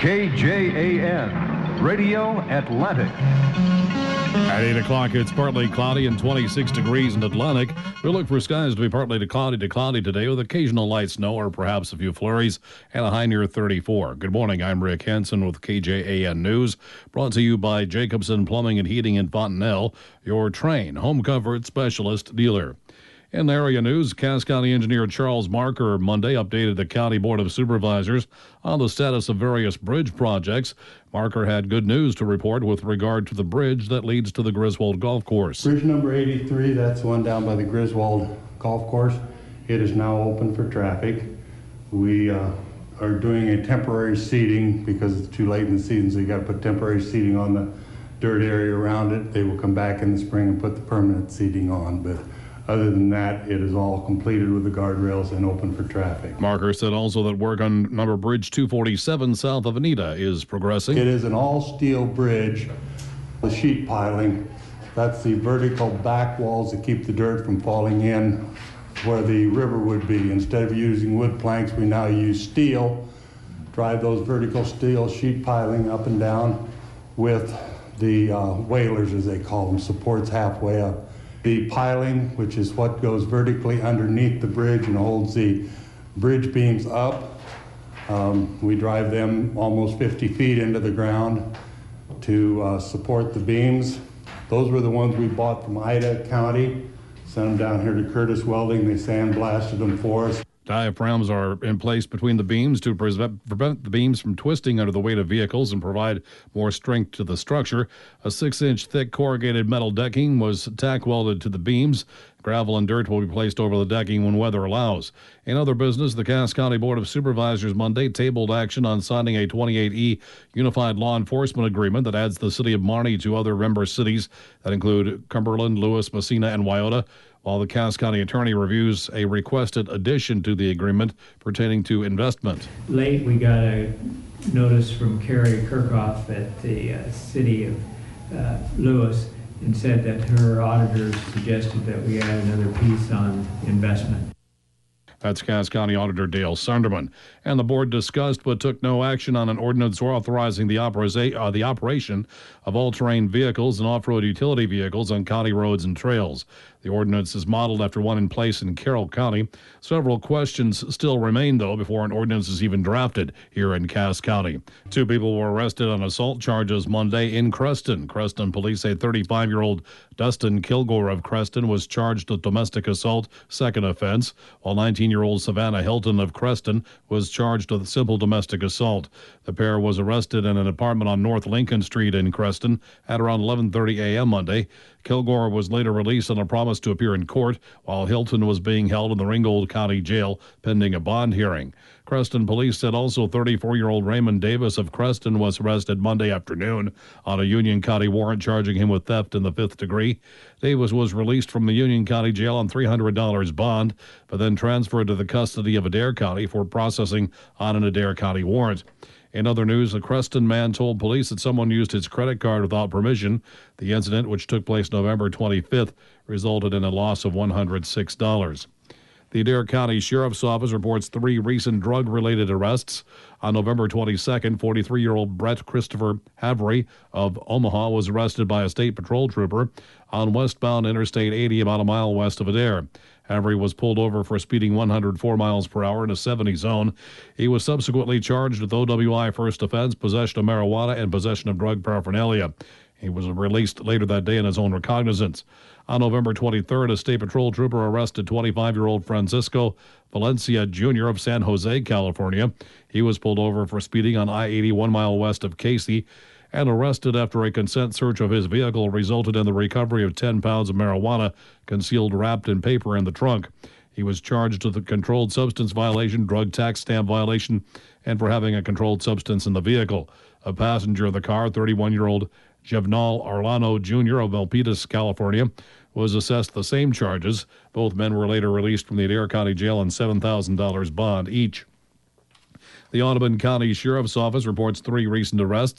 KJAN, Radio Atlantic. At 8 o'clock, it's partly cloudy and 26 degrees in Atlantic. We look for skies to be partly to cloudy today with occasional light snow or perhaps a few flurries and a high near 34. Good morning, I'm Rick Hansen with KJAN News, brought to you by Jacobson Plumbing and Heating in Fontenelle, your Train home comfort specialist dealer. In area news, Cass County Engineer Charles Marker Monday updated the County Board of Supervisors on the status of various bridge projects. Marker had good news to report with regard to the bridge that leads to the Griswold Golf Course. Bridge number 83, that's the one down by the Griswold Golf Course. It is now open for traffic. We are doing a temporary seating because it's too late in the season, so you got to put temporary seating on the dirt area around it. They will come back in the spring and put the permanent seating on, but other than that, it is all completed with the guardrails and open for traffic. Marker said also that work on number Bridge 247 south of Anita is progressing. It is an all-steel bridge, the sheet piling. That's the vertical back walls that keep the dirt from falling in where the river would be. Instead of using wood planks, we now use steel. Drive those vertical steel sheet piling up and down with the whalers, as they call them, supports halfway up. The piling, which is what goes vertically underneath the bridge and holds the bridge beams up. We drive them almost 50 feet into the ground to support the beams. Those were the ones we bought from Ida County, sent them down here to Curtis Welding. They sandblasted them for us. Diaphragms are in place between the beams to prevent the beams from twisting under the weight of vehicles and provide more strength to the structure. A 6-inch thick corrugated metal decking was tack welded to the beams. Gravel and dirt will be placed over the decking when weather allows. In other business, the Cass County Board of Supervisors Monday tabled action on signing a 28E Unified Law Enforcement Agreement that adds the city of Marnie to other member cities that include Cumberland, Lewis, Massena, and Wyoda, while the Cass County Attorney reviews a requested addition to the agreement pertaining to investment. Late, we got a notice from Carrie Kirchhoff at the city of Lewis and said that her auditors suggested that we add another piece on investment. That's Cass County Auditor Dale Sunderman. And the board discussed but took no action on an ordinance authorizing the operation of all-terrain vehicles and off-road utility vehicles on county roads and trails. The ordinance is modeled after one in place in Carroll County. Several questions still remain, though, before an ordinance is even drafted here in Cass County. 2 people were arrested on assault charges Monday in Creston. Creston police say 35-year-old Dustin Kilgore of Creston was charged with domestic assault, second offense, while 19-year-old Savannah Hilton of Creston was charged with simple domestic assault. The pair was arrested in an apartment on North Lincoln Street in Creston at around 11:30 a.m. Monday. Kilgore was later released on a promise to appear in court, while Hilton was being held in the Ringgold County Jail pending a bond hearing. Creston police said also 34-year-old Raymond Davis of Creston was arrested Monday afternoon on a Union County warrant charging him with theft in the 5th degree. Davis was released from the Union County Jail on $300 bond, but then transferred to the custody of Adair County for processing on an Adair County warrant. In other news, a Creston man told police that someone used his credit card without permission. The incident, which took place November 25th, resulted in a loss of $106. The Adair County Sheriff's Office reports 3 recent drug-related arrests. On November 22nd, 43-year-old Brett Christopher Havry of Omaha was arrested by a state patrol trooper on westbound Interstate 80 about a mile west of Adair. Havry was pulled over for speeding 104 miles per hour in a 70 zone. He was subsequently charged with OWI first offense, possession of marijuana, and possession of drug paraphernalia. He was released later that day in his own recognizance. On November 23rd, a state patrol trooper arrested 25-year-old Francisco Valencia Jr. of San Jose, California. He was pulled over for speeding on I-80 1 mile west of Casey and arrested after a consent search of his vehicle resulted in the recovery of 10 pounds of marijuana concealed wrapped in paper in the trunk. He was charged with a controlled substance violation, drug tax stamp violation, and for having a controlled substance in the vehicle. A passenger of the car, 31-year-old Jevnal Arlano Jr. of Milpitas, California, was assessed the same charges. Both men were later released from the Adair County Jail on $7,000 bond each. The Audubon County Sheriff's Office reports 3 recent arrests.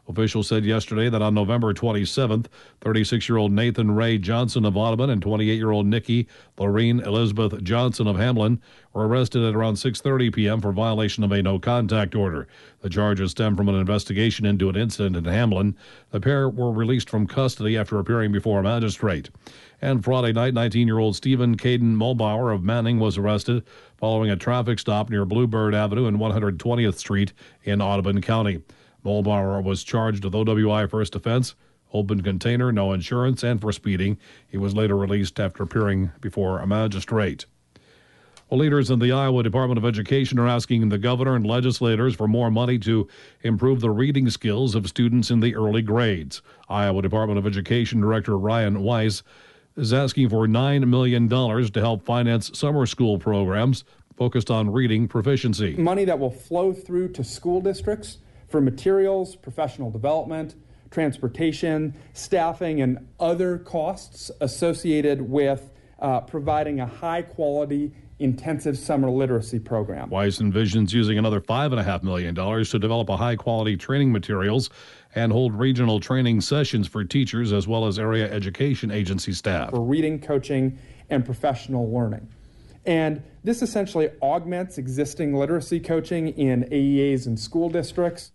Officials said yesterday that on November 27th, 36-year-old Nathan Ray Johnson of Audubon and 28-year-old Nikki Lorene Elizabeth Johnson of Hamlin were arrested at around 6:30 p.m. for violation of a no-contact order. The charges stem from an investigation into an incident in Hamlin. The pair were released from custody after appearing before a magistrate. And Friday night, 19-year-old Stephen Caden Mulbauer of Manning was arrested following a traffic stop near Bluebird Avenue and 120th Street in Audubon County. Mulbauer was charged with OWI first offense, open container, no insurance, and for speeding. He was later released after appearing before a magistrate. Well, leaders in the Iowa Department of Education are asking the governor and legislators for more money to improve the reading skills of students in the early grades. Iowa Department of Education Director Ryan Weiss is asking for $9 million to help finance summer school programs focused on reading proficiency. Money that will flow through to school districts for materials, professional development, transportation, staffing, and other costs associated with providing a high-quality, intensive summer literacy program. Weiss envisions using another $5.5 million to develop a high-quality training materials and hold regional training sessions for teachers as well as area education agency staff. For reading, coaching, and professional learning. And this essentially augments existing literacy coaching in AEAs and school districts.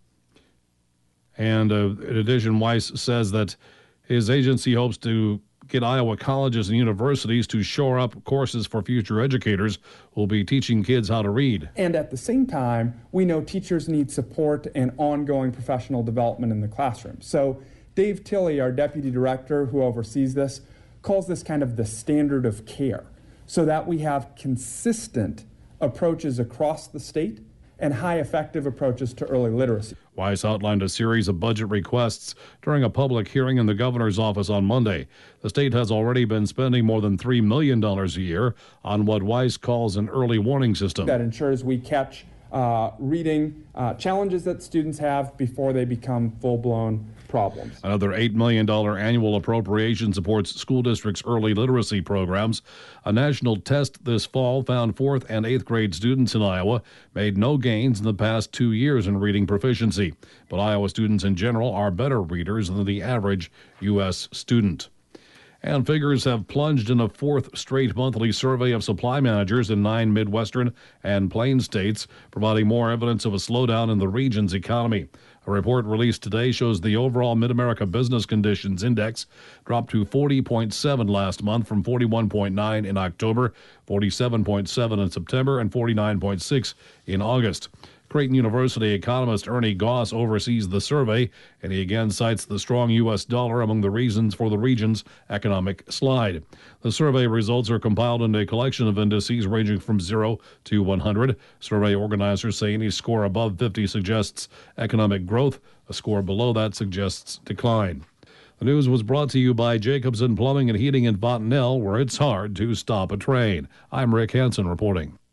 And in addition, Weiss says that his agency hopes to get Iowa colleges and universities to shore up courses for future educators who will be teaching kids how to read. And at the same time, we know teachers need support and ongoing professional development in the classroom. So Dave Tilley, our deputy director who oversees this, calls this kind of the standard of care, so that we have consistent approaches across the state and high effective approaches to early literacy. Weiss outlined a series of budget requests during a public hearing in the governor's office on Monday. The state has already been spending more than $3 million a year on what Weiss calls an early warning system. That ensures we catch reading challenges that students have before they become full-blown problems. Another $8 million annual appropriation supports school districts' early literacy programs. A national test this fall found 4th and 8th grade students in Iowa made no gains in the past 2 years in reading proficiency. But Iowa students in general are better readers than the average U.S. student. And figures have plunged in a fourth straight monthly survey of supply managers in 9 Midwestern and Plain states, providing more evidence of a slowdown in the region's economy. A report released today shows the overall Mid-America Business Conditions Index dropped to 40.7 last month from 41.9 in October, 47.7 in September, and 49.6 in August. Creighton University economist Ernie Goss oversees the survey, and he again cites the strong U.S. dollar among the reasons for the region's economic slide. The survey results are compiled into a collection of indices ranging from 0 to 100. Survey organizers say any score above 50 suggests economic growth. A score below that suggests decline. The news was brought to you by Jacobson Plumbing and Heating in Fontenelle, where it's hard to stop a train. I'm Rick Hansen reporting.